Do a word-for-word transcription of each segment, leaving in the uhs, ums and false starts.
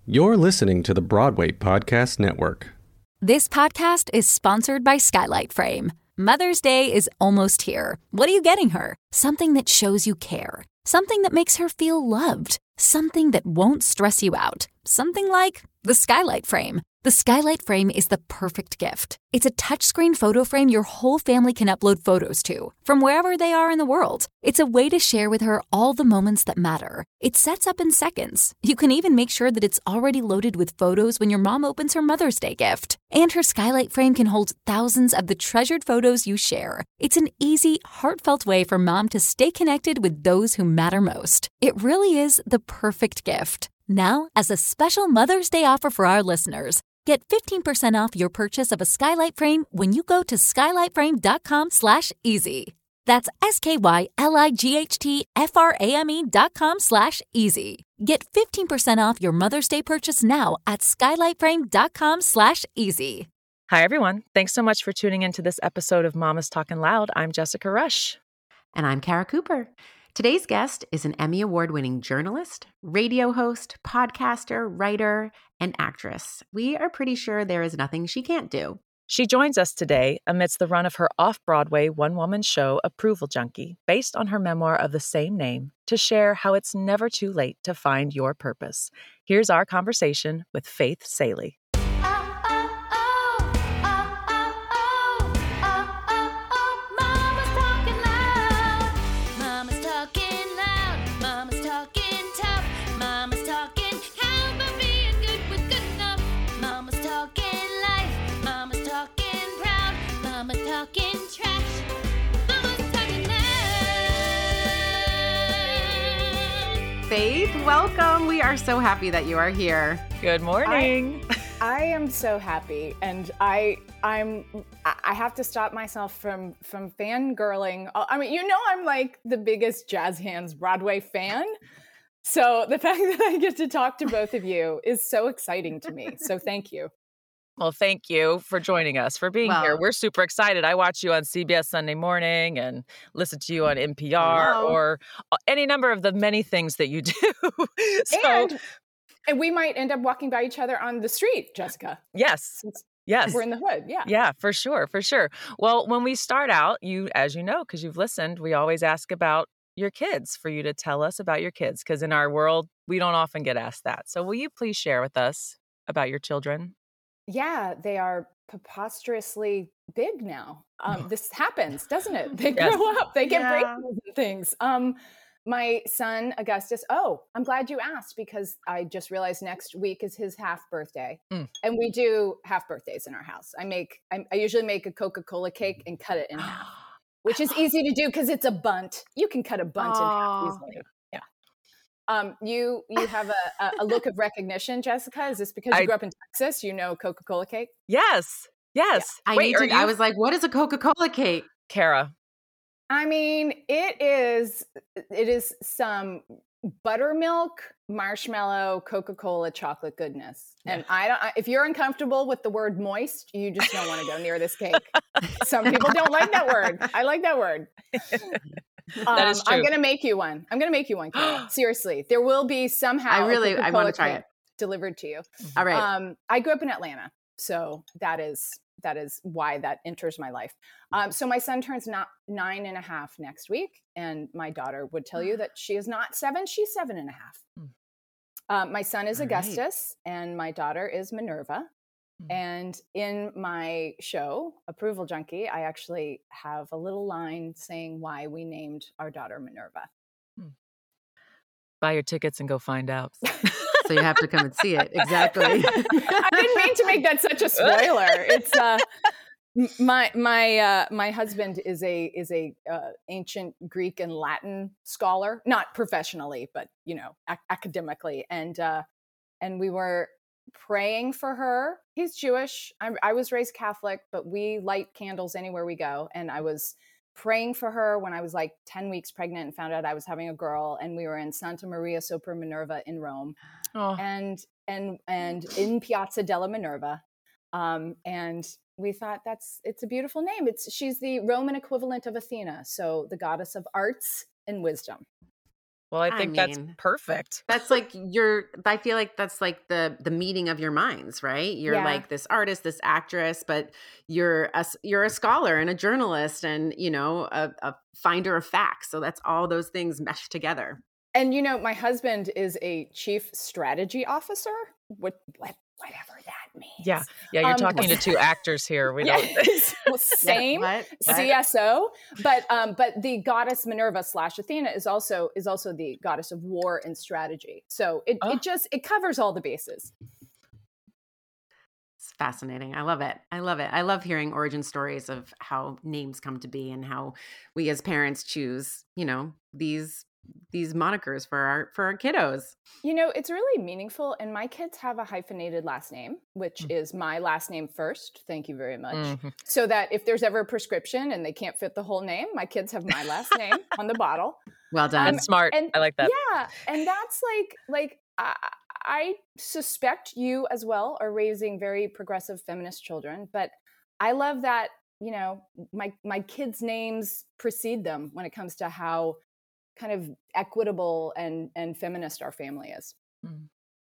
You're listening to the Broadway Podcast Network. This podcast is sponsored by Skylight Frame. Mother's Day is almost here. What are you getting her? Something that shows you care. Something that makes her feel loved. Something that won't stress you out. Something like the Skylight Frame. The Skylight Frame is the perfect gift. It's a touchscreen photo frame your whole family can upload photos to, from wherever they are in the world. It's a way to share with her all the moments that matter. It sets up in seconds. You can even make sure that it's already loaded with photos when your mom opens her Mother's Day gift. And her Skylight Frame can hold thousands of the treasured photos you share. It's an easy, heartfelt way for mom to stay connected with those who matter most. It really is the perfect gift. Now, as a special Mother's Day offer for our listeners, get fifteen percent off your purchase of a Skylight Frame when you go to skylightframe.com slash easy. That's S-K-Y-L-I-G-H-T-F-R-A-M-E dot com slash easy. Get fifteen percent off your Mother's Day purchase now at skylightframe.com slash easy. Hi, everyone. Thanks so much for tuning into this episode of Mama's Talking Loud. I'm Jessica Rush. And I'm Kara Cooper. Today's guest is an Emmy Award-winning journalist, radio host, podcaster, writer, and actress. We are pretty sure there is nothing she can't do. She joins us today amidst the run of her off-Broadway one-woman show, Approval Junkie, based on her memoir of the same name, to share how it's never too late to find your purpose. Here's our conversation with Faith Salie. Faith, welcome. We are so happy that you are here. Good morning. I, I am so happy, and I I'm I have to stop myself from from fangirling. I mean, you know, I'm like the biggest Jazz Hands Broadway fan. So the fact that I get to talk to both of you is so exciting to me. So thank you. Well, thank you for joining us, for being well, here. We're super excited. I watch you on C B S Sunday Morning and listen to you on N P R hello. or any number of the many things that you do. so, and, and we might end up walking by each other on the street, Jessica. Yes. Since Yes. we're in the hood. Yeah. Yeah, for sure. For sure. Well, when we start out, you, as you know, because you've listened, we always ask about your kids, for you to tell us about your kids, because in our world, we don't often get asked that. So will you please share with us about your children? Yeah, they are preposterously big now. Um, this happens, doesn't it? They Yes. grow up, they get Yeah. braces and things. Um, my son, Augustus, oh, I'm glad you asked, because I just realized next week is his half birthday. Mm. And we do half birthdays in our house. I make, I, I usually make a Coca-Cola cake and cut it in half, which is easy to do because it's a bunt. You can cut a bunt in half Aw. easily. Yeah. Um, you you have a, a, a look of recognition, Jessica. Is this because you I- grew up in Texas? You know Coca-Cola cake? Yes. Yes. I Wait, need are to, I you- was like, what is a Coca-Cola cake? Kara. I mean, it is it is some buttermilk, marshmallow, Coca-Cola chocolate goodness. And I don't I, if you're uncomfortable with the word moist, you just don't want to go near this cake. Some people don't like that word. I like that word. That is Um, I'm true. gonna make you one. I'm gonna make you one, Kara. Seriously. There will be somehow I a really- I Coca-Cola wanna try cake it. delivered to you. All right. Um, I grew up in Atlanta, so that is that is why that enters my life. Um, so my son turns not nine and a half next week, and my daughter would tell you that she is not seven; she's seven and a half. Mm. Um, my son is All right. Augustus, and my daughter is Minerva. Mm. And in my show, Approval Junkie, I actually have a little line saying why we named our daughter Minerva. Buy your tickets and go find out. So you have to come and see it. Exactly. I didn't mean to make that such a spoiler. It's uh, m- my my uh, my husband is a is a uh, ancient Greek and Latin scholar, not professionally, but you know, ac- academically, and uh, and we were praying for her. He's Jewish. I, I was raised Catholic, but we light candles anywhere we go, and I was praying for her when I was like ten weeks pregnant and found out I was having a girl, and we were in Santa Maria Sopra Minerva in Rome. Oh. and and and in Piazza della Minerva, um, and we thought that's it's a beautiful name. It's she's the Roman equivalent of Athena, so the goddess of arts and wisdom. Well, I I think that's mean, perfect. that's like your, I feel like that's like the the meeting of your minds, right? You're Yeah. like this artist, this actress, but you're a, s- you're a scholar and a journalist and, you know, a, a finder of facts. So that's all those things meshed together. And, you know, my husband is a chief strategy officer, what, what, whatever that means. Yeah. Yeah. You're Um, talking to two actors here. We yeah, don't. well, same What? What? C S O, but um, but the goddess Minerva slash Athena is also is also the goddess of war and strategy. So it Oh. it just it covers all the bases. It's fascinating. I love it. I love it. I love hearing origin stories of how names come to be and how we as parents choose, you know, these these monikers for our for our kiddos. You know, it's really meaningful. And my kids have a hyphenated last name, which Mm. is my last name first. Thank you very much. Mhm. So that if there's ever a prescription and they can't fit the whole name, my kids have my last name on the bottle. Well done. Um, That's smart. And I like that. yeah, and that's like like I, I suspect you as well are raising very progressive feminist children, but I love that, you know, my my kids' names precede them when it comes to how kind of equitable and and feminist our family is. Mm.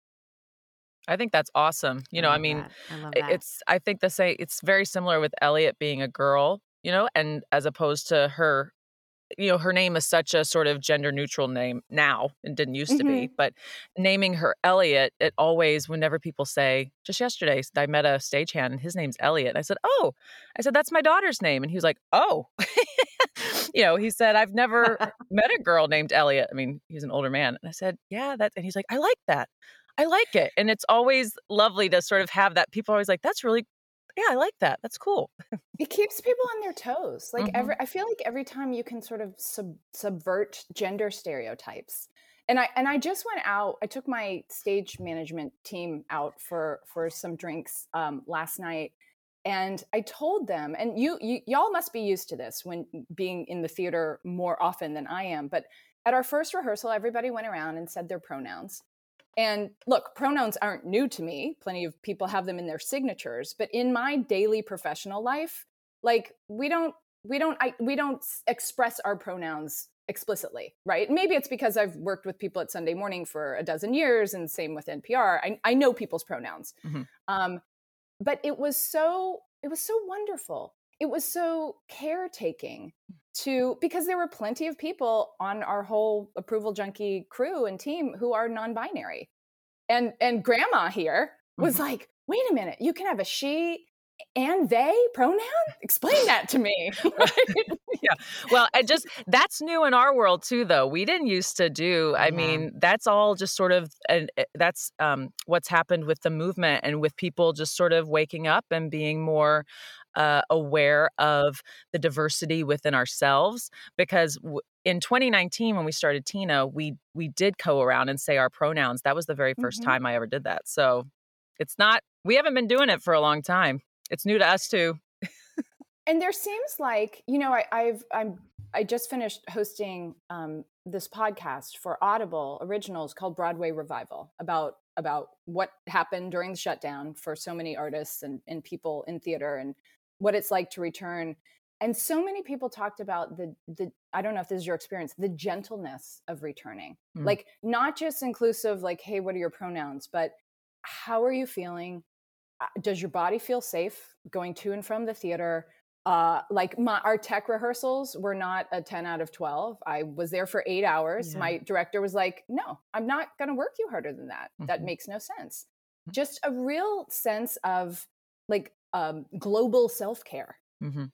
I think that's awesome. You know, I love mean, that. I love i- that. it's, I think the say it's very similar with Elliot being a girl, you know, and as opposed to her, you know, her name is such a sort of gender neutral name now and didn't used to be, but naming her Elliot, it always, whenever people say, just yesterday, I met a stagehand and his name's Elliot. And I said, oh, I said, that's my daughter's name. And he was like, oh, you know, he said, I've never met a girl named Elliot. I mean, he's an older man. And I said, yeah, that's, and he's like, I like that. I like it. And it's always lovely to sort of have that. People are always like, that's really, yeah, I like that. That's cool. It keeps people on their toes. Like Mhm. every, I feel like every time you can sort of sub, subvert gender stereotypes. And I and I just went out. I took my stage management team out for for some drinks um, last night, and I told them. And you, you y'all must be used to this when being in the theater more often than I am. But at our first rehearsal, everybody went around and said their pronouns. And look, pronouns aren't new to me. Plenty of people have them in their signatures. But in my daily professional life, like we don't, we don't, I, we don't s- express our pronouns explicitly, right? Maybe it's because I've worked with people at Sunday Morning for a dozen years, and same with N P R. I, I know people's pronouns, Mhm. um, but it was so, it was so wonderful. It was so caretaking to, because there were plenty of people on our whole approval junkie crew and team who are non-binary. And and grandma here was Mhm. like, wait a minute, you can have a she and they pronoun? Explain that to me. Right? Yeah. Well, I just, that's new in our world too, though. We didn't used to do, I Yeah. mean, that's all just sort of, and uh, that's um, what's happened with the movement and with people just sort of waking up and being more uh, aware of the diversity within ourselves. Because w- in twenty nineteen, when we started Tina, we we did go around and say our pronouns. That was the very first Mhm. time I ever did that. So it's not, we haven't been doing it for a long time. It's new to us too. And there seems like, you know, I, I've I'm I just finished hosting um, this podcast for Audible Originals called Broadway Revival about about what happened during the shutdown for so many artists and, and people in theater and what it's like to return. And so many people talked about the the I don't know if this is your experience, the gentleness of returning. Mm. Like not just inclusive, like, hey, what are your pronouns, but how are you feeling? Uh, Does your body feel safe going to and from the theater? Uh, like my, our tech rehearsals were not a ten out of twelve. I was there for eight hours. Yeah. My director was like, no, I'm not going to work you harder than that. That Mhm. makes no sense. Just a real sense of like um, global self-care. Mm-hmm.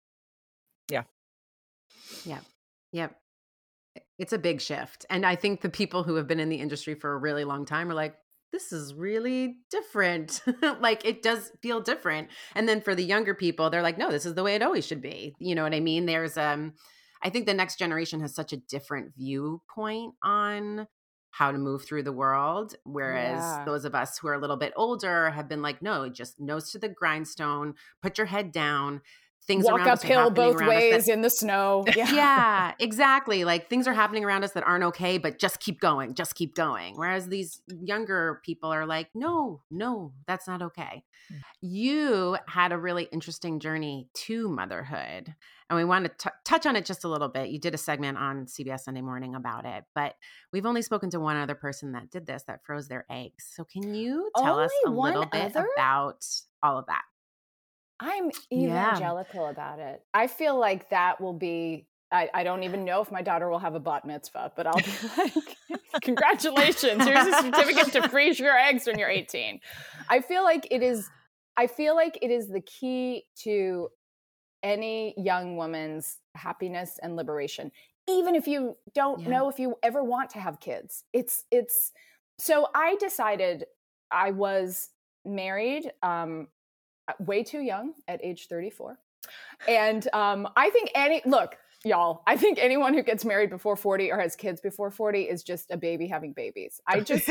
Yep. Yep. It's a big shift. And I think the people who have been in the industry for a really long time are like, this is really different. Like it does feel different. And then for the younger people, they're like, no, this is the way it always should be. You know what I mean? There's um I think the next generation has such a different viewpoint on how to move through the world. Whereas Yeah. those of us who are a little bit older have been like, no, just nose to the grindstone, put your head down, things walk around us are uphill happening both around us ways that- in the snow. Yeah. yeah, exactly. Like things are happening around us that aren't okay, but just keep going, just keep going. Whereas these younger people are like, no, no, that's not okay. Mm. You had a really interesting journey to motherhood, and we want to t- touch on it just a little bit. You did a segment on C B S Sunday Morning about it, but we've only spoken to one other person that did this, that froze their eggs. So can you tell us a Only one little bit other? about all of that? I'm Yeah. evangelical about it. I feel like that will be, I, I don't even know if my daughter will have a bat mitzvah, but I'll be like, congratulations, here's a certificate to freeze your eggs when you're eighteen. I feel like it is, I feel like it is the key to any young woman's happiness and liberation. Even if you don't Yeah. know if you ever want to have kids. It's, it's, so I decided I was married, um, way too young at age thirty-four. And um, I think any, look, y'all, I think anyone who gets married before forty or has kids before forty is just a baby having babies. I just,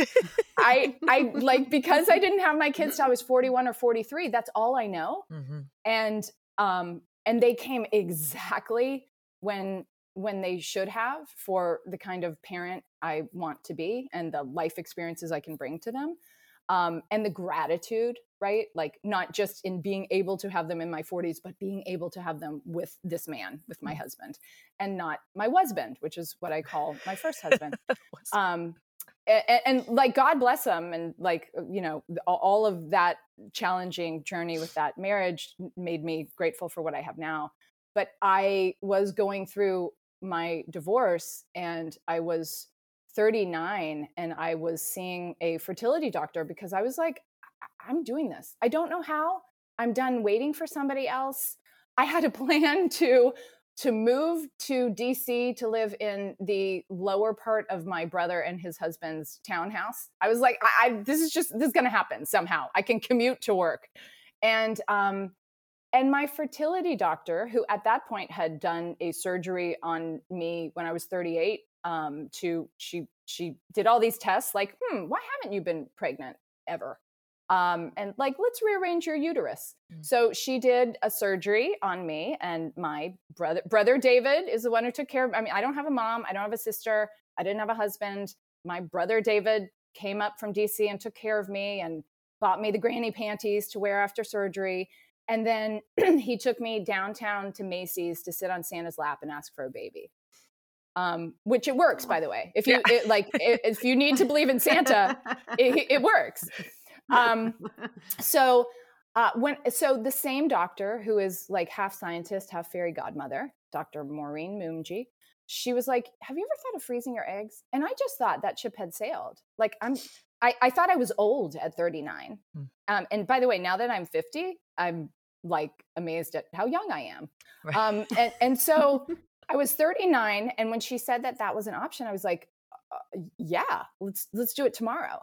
I, I like, because I didn't have my kids till I was forty-one or forty-three, that's all I know. Mm-hmm. And, um, and they came exactly when, when they should have for the kind of parent I want to be and the life experiences I can bring to them. Um, and the gratitude, right? Like not just in being able to have them in my forties, but being able to have them with this man, with my husband, and not my husband, which is what I call my first husband. um, and, and like, God bless him. And like, you know, all of that challenging journey with that marriage made me grateful for what I have now. But I was going through my divorce and I was thirty-nine and I was seeing a fertility doctor because I was like, I'm doing this. I don't know how. I'm done waiting for somebody else. I had a plan to to move to D C to live in the lower part of my brother and his husband's townhouse. I was like, I, I this is just this is going to happen somehow. I can commute to work, and um, and my fertility doctor, who at that point had done a surgery on me when I was thirty-eight. Um, to she she did all these tests like, hmm, why haven't you been pregnant ever? Um, and like, let's rearrange your uterus. Mm. So she did a surgery on me, and my brother brother David is the one who took care of. I mean, I don't have a mom, I don't have a sister, I didn't have a husband. My brother David came up from D C and took care of me and bought me the granny panties to wear after surgery. And then he took me downtown to Macy's to sit on Santa's lap and ask for a baby. Um, which it works, by the way. If you yeah. it, like, if you need to believe in Santa, it, it works. Um, so uh, when so the same doctor who is like half scientist, half fairy godmother, Doctor Maureen Moomji, she was like, "Have you ever thought of freezing your eggs?" And I just thought that ship had sailed. Like I'm, I, I thought I was old at thirty-nine. Hmm. Um, and by the way, now that I'm fifty, I'm like amazed at how young I am. Right. Um, and and so. I was thirty-nine, and when she said that that was an option, I was like, uh, "Yeah, let's let's do it tomorrow."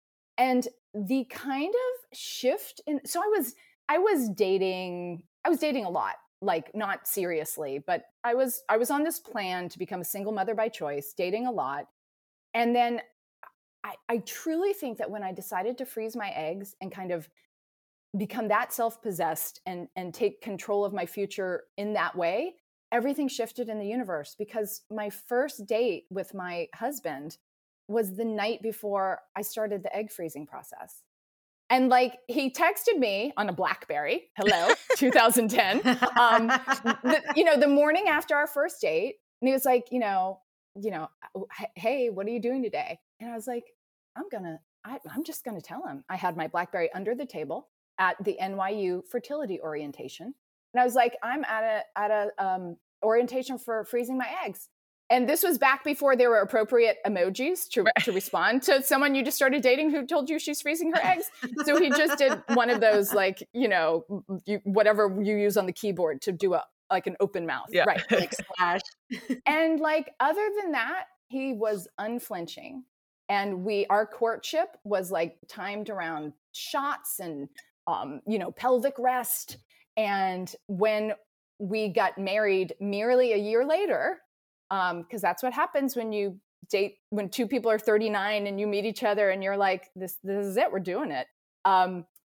And the kind of shift in so I was I was dating I was dating a lot, like not seriously, but I was I was on this plan to become a single mother by choice, dating a lot, and then I, I truly think that when I decided to freeze my eggs and kind of become that self-possessed and and take control of my future in that way. Everything shifted in the universe because my first date with my husband was the night before I started the egg freezing process. And like, he texted me on a BlackBerry, hello, two thousand ten, um, the, you know, the morning after our first date. And he was like, you know, you know, hey, what are you doing today? And I was like, I'm gonna, I, I'm just gonna tell him. I had my BlackBerry under the table at the N Y U fertility orientation. And I was like, I'm at a at a um, orientation for freezing my eggs. And this was back before there were appropriate emojis to, to respond to someone you just started dating who told you she's freezing her eggs. So he just did one of those, like, you know, you, whatever you use on the keyboard to do a like an open mouth. Yeah. Right. Like slash. And like, other than that, he was unflinching. And we, our courtship was like timed around shots and, um, you know, pelvic rest. And when we got married merely a year later, um, because that's what happens when you date, when two people are thirty-nine and you meet each other and you're like, this, this is it, we're doing it. Um,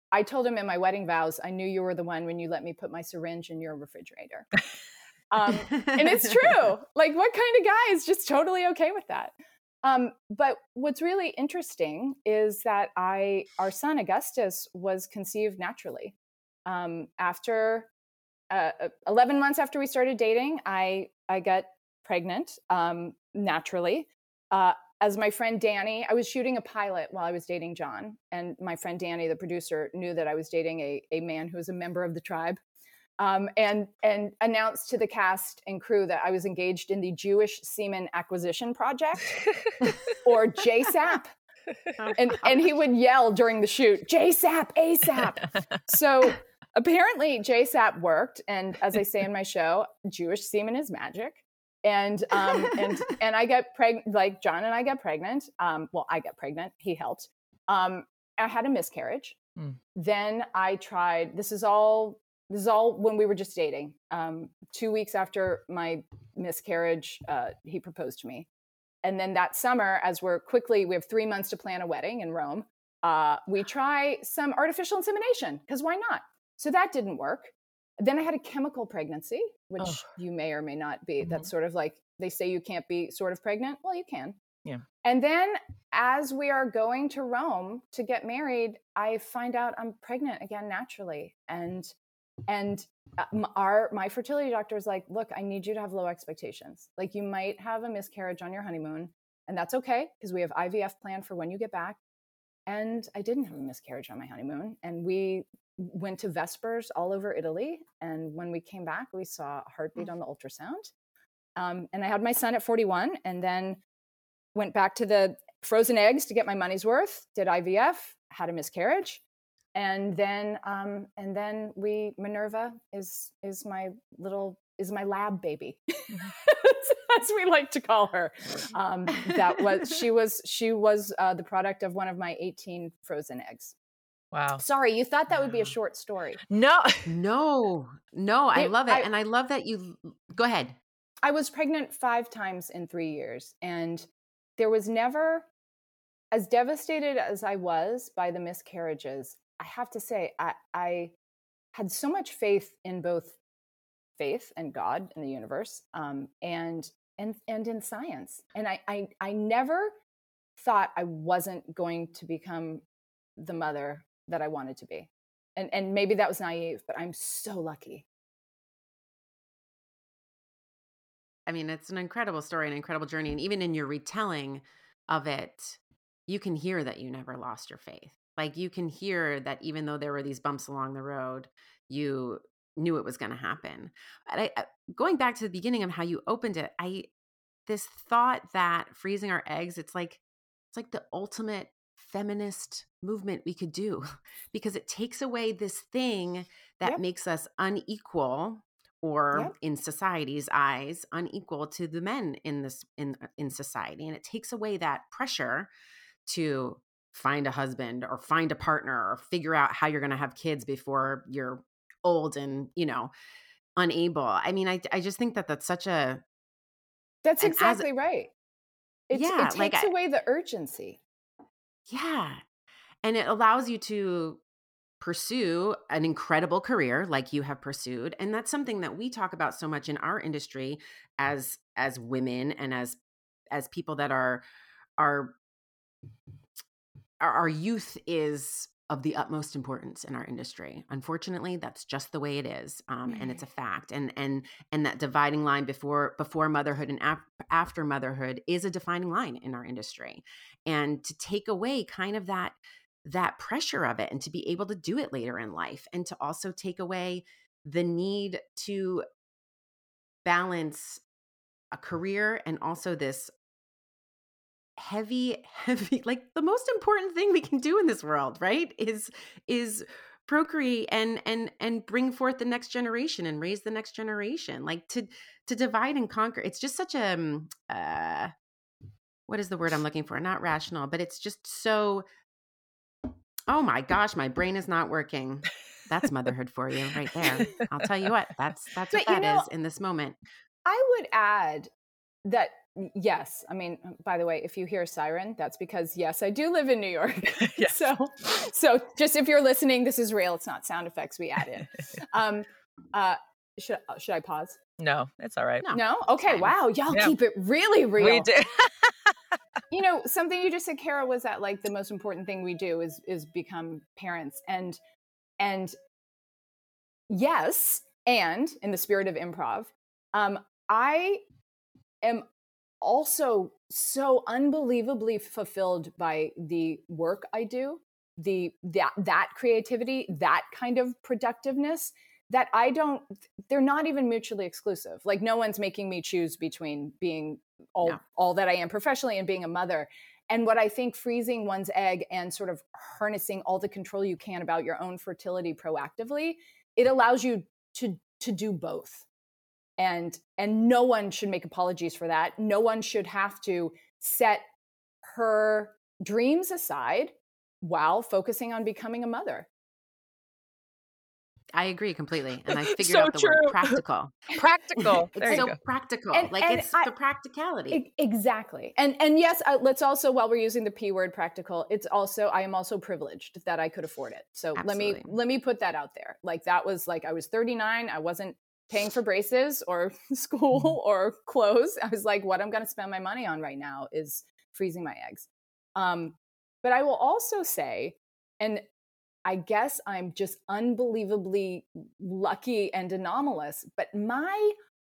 I told him in my wedding vows, I knew you were the one when you let me put my syringe in your refrigerator. Um, and it's true. Like, what kind of guy is just totally okay with that? Um, but what's really interesting is that I, our son Augustus was conceived naturally. Um, after uh, eleven months after we started dating, I I got pregnant um, naturally. Uh, as my friend Danny, I was shooting a pilot while I was dating John, and my friend Danny, the producer, knew that I was dating a a man who was a member of the tribe. Um, and and announced to the cast and crew that I was engaged in the Jewish Semen Acquisition Project, or J S A P. And and he would yell during the shoot, J S A P, ASAP. So apparently J S A P worked, and as I say in my show, Jewish semen is magic. And um and and I get pregnant, like John and I get pregnant. Um, well, I got pregnant. He helped. Um, I had a miscarriage. Mm. Then I tried. This is all. This is all when we were just dating. Um, two weeks after my miscarriage, uh, he proposed to me. And then that summer, as we're quickly, we have three months to plan a wedding in Rome. Uh, we try some artificial insemination, because why not? So that didn't work. Then I had a chemical pregnancy, which oh. you may or may not be. Mm-hmm. That's sort of like, they say you can't be sort of pregnant. Well, you can. Yeah. And then as we are going to Rome to get married, I find out I'm pregnant again naturally. And And our my fertility doctor is like, look, I need you to have low expectations. Like, you might have a miscarriage on your honeymoon, and that's okay, because we have I V F planned for when you get back. And I didn't have a miscarriage on my honeymoon. And we went to Vespers all over Italy. And when we came back, we saw a heartbeat on the ultrasound. Um, and I had my son at forty-one, and then went back to the frozen eggs to get my money's worth, did I V F, had a miscarriage. And then, um, and then we, Minerva is, is my little, is my lab baby, as we like to call her. Um, that was, she was, she was uh, the product of one of my eighteen frozen eggs. Wow. Sorry, you thought that would be a short story. No, no, no, I It- love it. I- and I love that you, go ahead. I was pregnant five times in three years. And there was never, as devastated as I was by the miscarriages, I have to say, I, I had so much faith in both faith and God and the universe, um, and and and in science. And I, I I never thought I wasn't going to become the mother that I wanted to be. And and maybe that was naive, but I'm so lucky. I mean, it's an incredible story, an incredible journey. And even in your retelling of it, you can hear that you never lost your faith. Like, you can hear that even though there were these bumps along the road, you knew it was going to happen. And I, going back to the beginning of how you opened it, I this thought that freezing our eggs, it's like it's like the ultimate feminist movement we could do, because it takes away this thing that Yep. makes us unequal, or Yep. in society's eyes, unequal to the men in this in in society, and it takes away that pressure to find a husband or find a partner or figure out how you're going to have kids before you're old and, you know, unable. I mean, I, I just think that that's such a, That's And as- exactly right. It's, Yeah, it takes like I- away the urgency. yeah. And it allows you to pursue an incredible career like you have pursued. And that's something that we talk about so much in our industry as, as women, and as, as people that are, are, our, our youth is of the utmost importance in our industry. Unfortunately, that's just the way it is, um, and it's a fact. And and and that dividing line before before motherhood and ap- after motherhood is a defining line in our industry. And to take away kind of that that pressure of it, and to be able to do it later in life, and to also take away the need to balance a career and also this heavy, heavy, like the most important thing we can do in this world, right? Is, is procreate and, and, and bring forth the next generation and raise the next generation. Like to, to divide and conquer. It's just such a, um, uh, what is the word I'm looking for? Not rational, but it's just so, oh my gosh, my brain is not working. That's motherhood for you right there. I'll tell you what, that's, that's what But you that know, is in this moment. I would add that yes. I mean, by the way, if you hear a siren, that's because, yes, I do live in New York. Yes. So, so just if you're listening, this is real. It's not sound effects we add in. Um, uh, should, should I pause? No, it's all right. No? no? Okay. Fine. Wow. Y'all Yeah. keep it really real. We do. You know, something you just said, Kara, was that like the most important thing we do is, is become parents. And, and yes, and in the spirit of improv, um, I am also so unbelievably fulfilled by the work I do, the that that creativity, that kind of productiveness, that I don't, they're not even mutually exclusive. Like no one's making me choose between being all, no. all that I am professionally and being a mother. And what I think freezing one's egg and sort of harnessing all the control you can about your own fertility proactively, it allows you to to do both. And and no one should make apologies for that. No one should have to set her dreams aside while focusing on becoming a mother. I agree completely. And I figured so out the true. word practical. Practical. It's so practical. And, like and it's I, the practicality. Exactly. And and yes, uh, let's also, while we're using the P word practical, it's also, I am also privileged that I could afford it. So Absolutely. let me, let me put that out there. Like that was like, I was thirty-nine. I wasn't paying for braces or school or clothes. I was like, what I'm going to spend my money on right now is freezing my eggs. Um, but I will also say, and I guess I'm just unbelievably lucky and anomalous, but my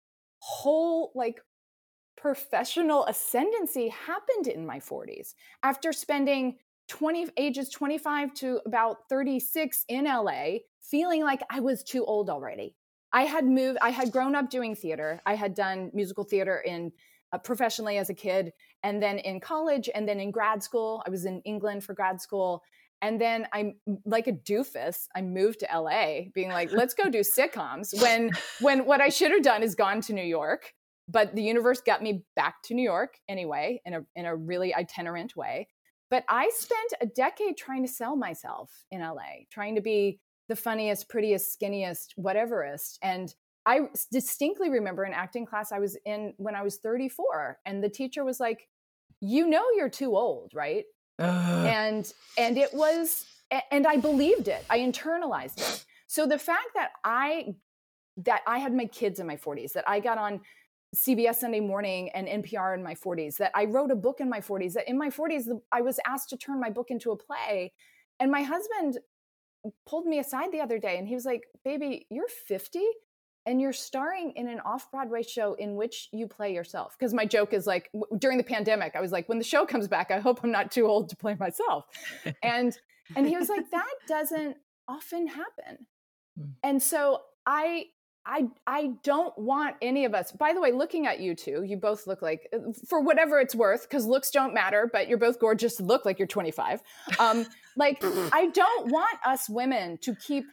whole like professional ascendancy happened in my forties after spending twenty ages twenty-five to about thirty-six in L A, feeling like I was too old already. I had moved, I had grown up doing theater. I had done musical theater in uh, professionally as a kid, and then in college, and then in grad school. I was in England for grad school. And then I'm like a doofus. I moved to L A being like, let's go do sitcoms when, when what I should have done is gone to New York, but the universe got me back to New York anyway, in a, in a really itinerant way. But I spent a decade trying to sell myself in L A, trying to be the funniest, prettiest, skinniest, whateverist. And I distinctly remember an acting class I was in when I was thirty-four. And the teacher was like, you know, you're too old, right? Uh. And and it was, and I believed it. I internalized it. So the fact that I that I had my kids in my forties, that I got on C B S Sunday Morning and N P R in my forties, that I wrote a book in my forties, that in my forties I was asked to turn my book into a play, and my husband pulled me aside the other day and he was like, "Baby, you're fifty." And you're starring in an off-Broadway show in which you play yourself. Because my joke is like, w- during the pandemic, I was like, when the show comes back, I hope I'm not too old to play myself. and and he was like, that doesn't often happen. And so I I I don't want any of us, by the way, looking at you two, you both look like, for whatever it's worth, because looks don't matter, but you're both gorgeous, look like you're twenty-five. Um, like, I don't want us women to keep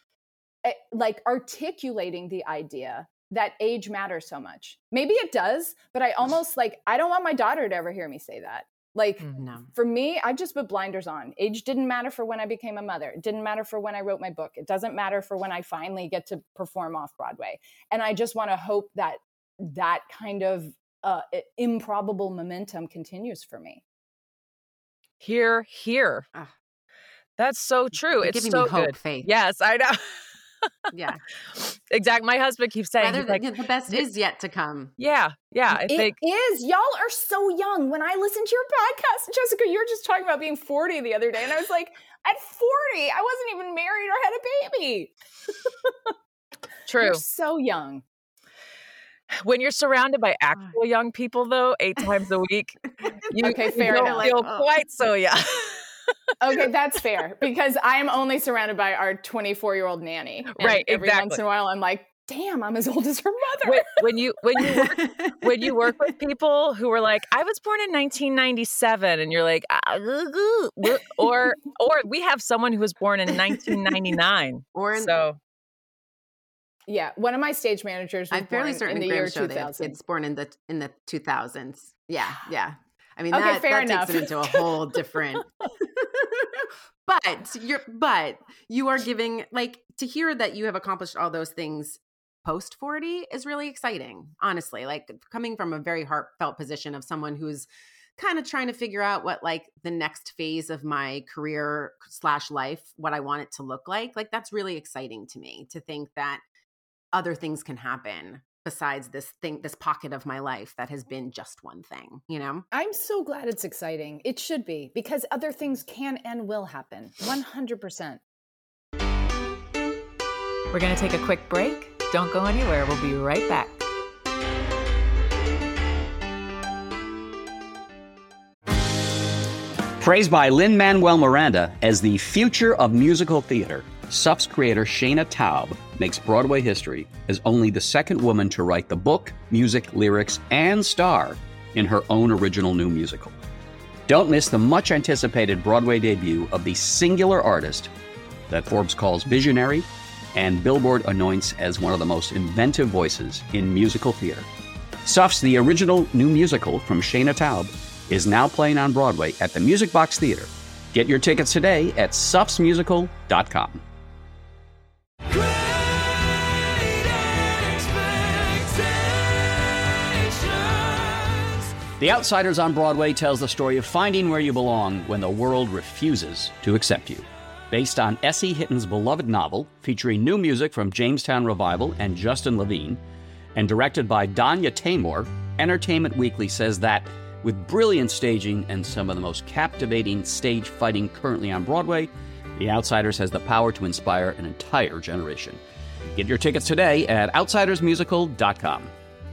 like articulating the idea that age matters so much. Maybe it does, but I almost like, I don't want my daughter to ever hear me say that. Like no. For me, I just put blinders on. Age didn't matter for when I became a mother. It didn't matter for when I wrote my book. It doesn't matter for when I finally get to perform off Broadway. And I just want to hope that that kind of uh, improbable momentum continues for me. Here, here. Uh, That's so true. You're it's giving so me hope, good. Faith. Yes, I know. Yeah, exactly. My husband keeps saying, Rather like, than, the best is yet to come. Yeah, yeah. I it think is. Y'all are so young. When I listen to your podcast, Jessica, you were just talking about being forty the other day, and I was like, at forty, I wasn't even married or had a baby. True. You're so young. When you're surrounded by actual young people, though, eight times a week, you, okay, fair you don't enough. feel oh. quite so young. Okay, that's fair, because I'm only surrounded by our twenty-four-year-old nanny. And right, every exactly. once in a while, I'm like, damn, I'm as old as her mother. When, when you when you work, when you work with people who are like, I was born in nineteen ninety-seven, and you're like, ah, or or we have someone who was born in nineteen ninety-nine, or in, so. Yeah, one of my stage managers was I'm fairly born certain in the Graham year show two thousand. It's born in the in the two thousands. Yeah, yeah. I mean, okay, that, fair that enough. takes it into a whole different. But you're but you are giving, like, to hear that you have accomplished all those things post forty is really exciting, honestly. Like coming from a very heartfelt position of someone who's kind of trying to figure out what like the next phase of my career slash life, what I want it to look like. Like that's really exciting to me to think that other things can happen besides this thing, this pocket of my life that has been just one thing, you know? I'm so glad it's exciting. It should be, because other things can and will happen. one hundred percent. We're going to take a quick break. Don't go anywhere. We'll be right back. Praised by Lin-Manuel Miranda as the future of musical theater, S U F's creator Shayna Taub makes Broadway history as only the second woman to write the book, music, lyrics, and star in her own original new musical. Don't miss the much-anticipated Broadway debut of the singular artist that Forbes calls visionary and Billboard anoints as one of the most inventive voices in musical theater. S U F's The Original New Musical from Shayna Taub is now playing on Broadway at the Music Box Theater. Get your tickets today at sufs musical dot com. The Outsiders on Broadway tells the story of finding where you belong when the world refuses to accept you. Based on S E. Hitton's beloved novel, featuring new music from Jamestown Revival and Justin Levine, and directed by Danya Taymor, Entertainment Weekly says that, with brilliant staging and some of the most captivating stage fighting currently on Broadway, The Outsiders has the power to inspire an entire generation. Get your tickets today at outsiders musical dot com.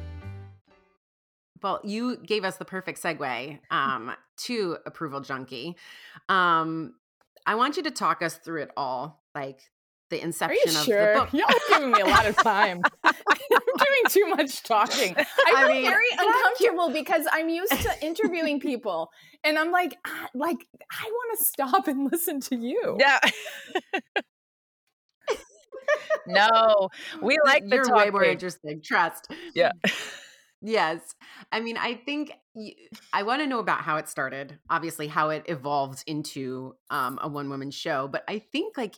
Well, you gave us the perfect segue um, to Approval Junkie. Um, I want you to talk us through it all, like the inception of sure? the book. Y'all are giving me a lot of time. I'm doing too much talking. I feel I mean, very uncomfortable because I'm used to interviewing people, and I'm like, ah, like I want to stop and listen to you. Yeah. No, we like the You're talking. way more interesting. Trust. Yeah. Yes. I mean, I think you, I want to know about how it started, obviously how it evolved into um, a one woman show. But I think like,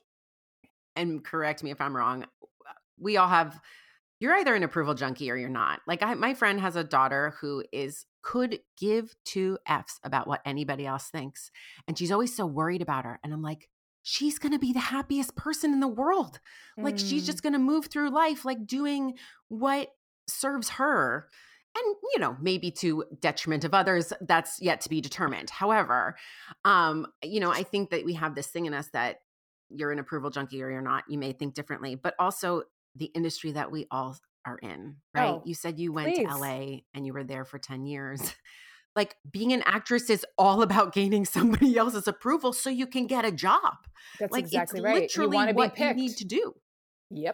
and correct me if I'm wrong, we all have, you're either an approval junkie or you're not. Like I, my friend has a daughter who is, could give two F's about what anybody else thinks. And she's always so worried about her. And I'm like, she's going to be the happiest person in the world. Like mm. she's just going to move through life, like doing what serves her. And, you know, maybe to detriment of others, that's yet to be determined. However, um, you know, I think that we have this thing in us that you're an approval junkie or you're not, you may think differently, but also the industry that we all are in, right? Oh, you said you went please. to L A and you were there for ten years. Like being an actress is all about gaining somebody else's approval so you can get a job. That's like, exactly it's right. literally you want to be what picked. you need to do. Yep.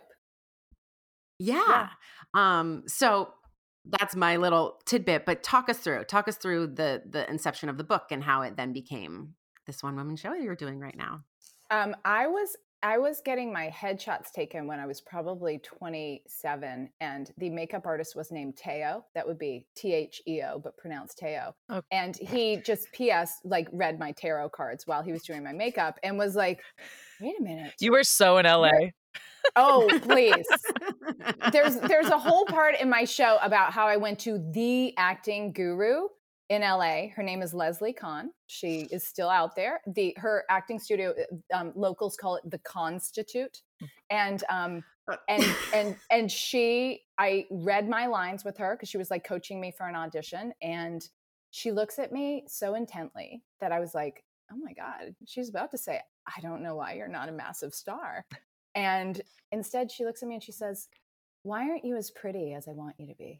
Yeah. yeah. Um, so that's my little tidbit, but talk us through, talk us through the, the inception of the book and how it then became this one woman show you're doing right now. Um, I was, I was getting my headshots taken when I was probably twenty-seven, and the makeup artist was named Teo. That would be T H E O, but pronounced Teo. Okay. And he just P S like read my tarot cards while he was doing my makeup and was like, wait a minute. You were so in L A. Oh, please. There's there's a whole part in my show about how I went to the acting guru in L A. Her name is Leslie Kahn. She is still out there. The her acting studio, um, locals call it the Constitute, and um, and and and she. I read my lines with her because she was like coaching me for an audition, and she looks at me so intently that I was like, oh my God, she's about to say, I don't know why you're not a massive star. And instead she looks at me and she says, why aren't you as pretty as I want you to be?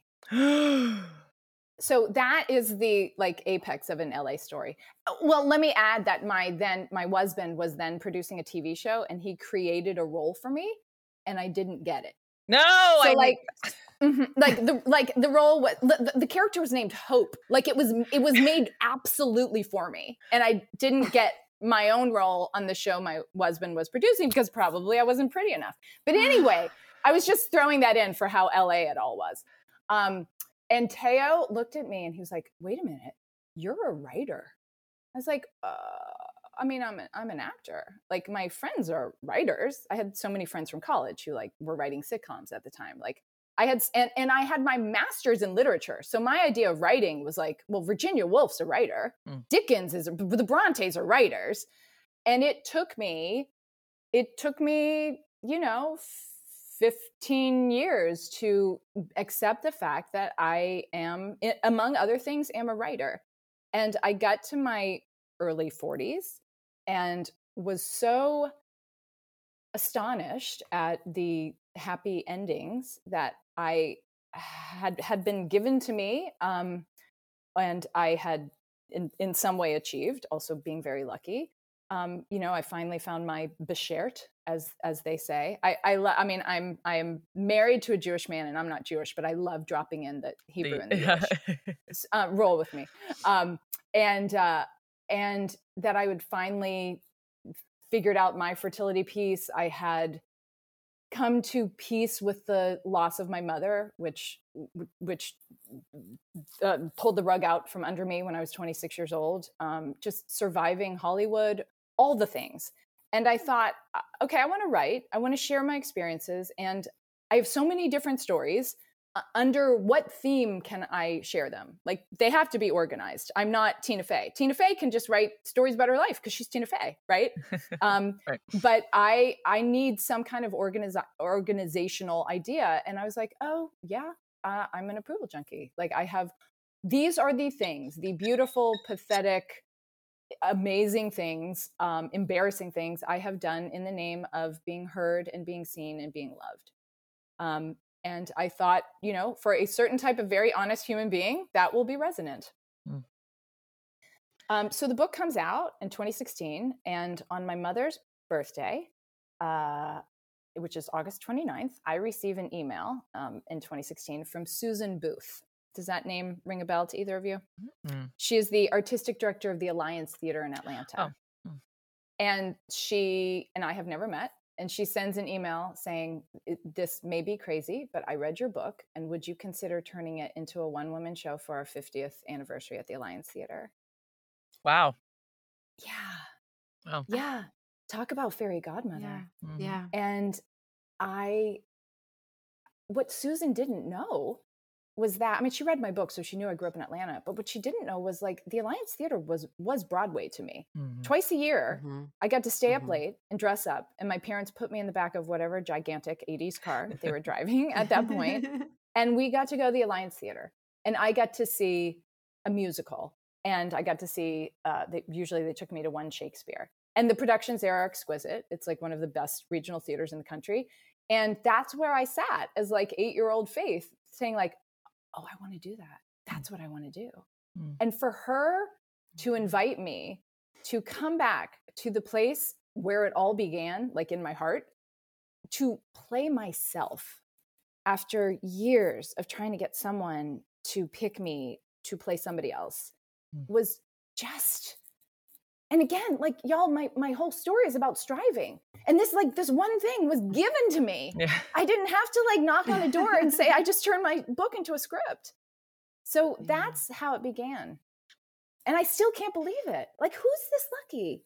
So that is the like apex of an L A story. Well, let me add that my then my husband was then producing a T V show and he created a role for me and I didn't get it. No, so I like mm-hmm, like the like the role was the, the character was named Hope. Like it was it was made absolutely for me. And I didn't get my own role on the show my husband was producing because probably I wasn't pretty enough. But anyway, I was just throwing that in for how L A it all was. Um, and Teo looked at me and he was like, wait a minute, you're a writer. I was like, uh, I mean, I'm a, I'm an actor. Like my friends are writers. I had so many friends from college who like were writing sitcoms at the time. Like I had, and, and I had my master's in literature. So my idea of writing was like, well, Virginia Woolf's a writer. Mm. Dickens is, a, the Brontes are writers. And it took me, it took me, you know, fifteen years to accept the fact that I am, among other things, am a writer. And I got to my early forties and was so astonished at the happy endings that I had had been given to me, um, and I had in, in some way achieved, also being very lucky. Um, you know, I finally found my beshert, as as they say. I I, lo- I mean, I'm I'm married to a Jewish man, and I'm not Jewish, but I love dropping in the Hebrew the, and the Yiddish. uh, roll with me, um, and uh, and that I would finally figured out my fertility piece. I had come to peace with the loss of my mother, which which uh, pulled the rug out from under me when I was twenty-six years old. Um, just surviving Hollywood, all the things. And I thought, okay, I want to write. I want to share my experiences. And I have so many different stories. Uh, under what theme can I share them? Like, they have to be organized. I'm not Tina Fey. Tina Fey can just write stories about her life because she's Tina Fey, right? Um, right. But I I need some kind of organiz- organizational idea. And I was like, oh, yeah, uh, I'm an approval junkie. Like, I have, these are the things, the beautiful, pathetic, amazing things, um, embarrassing things I have done in the name of being heard and being seen and being loved. Um, And I thought, you know, for a certain type of very honest human being, that will be resonant. Mm. Um, so the book comes out in twenty sixteen, and on my mother's birthday, uh, which is August twenty-ninth, I receive an email um, in twenty sixteen from Susan Booth. Does that name ring a bell to either of you? Mm. She is the artistic director of the Alliance Theater in Atlanta. Oh. Mm. And she and I have never met. And she sends an email saying, this may be crazy, but I read your book, and would you consider turning it into a one-woman show for our fiftieth anniversary at the Alliance Theater? Wow. Yeah. Wow. Yeah. Talk about fairy godmother. Yeah. Mm-hmm. Yeah. And I, what Susan didn't know was that, I mean, she read my book, so she knew I grew up in Atlanta, but what she didn't know was like the Alliance Theater was was Broadway to me. Mm-hmm. Twice a year, mm-hmm. I got to stay mm-hmm. up late and dress up, and my parents put me in the back of whatever gigantic eighties car they were driving at that point, and we got to go to the Alliance Theater, and I got to see a musical, and I got to see, uh, they, usually they took me to one Shakespeare, and the productions there are exquisite. It's like one of the best regional theaters in the country, and that's where I sat as like eight-year-old Faith saying like, oh, I want to do that. That's what I want to do. Mm. And for her to invite me to come back to the place where it all began, like in my heart, to play myself after years of trying to get someone to pick me to play somebody else mm. was just, and again, like y'all, my, my whole story is about striving. And this, like this one thing was given to me. Yeah. I didn't have to like knock on a door and say, I just turned my book into a script. So yeah. That's how it began. And I still can't believe it. Like, who's this lucky?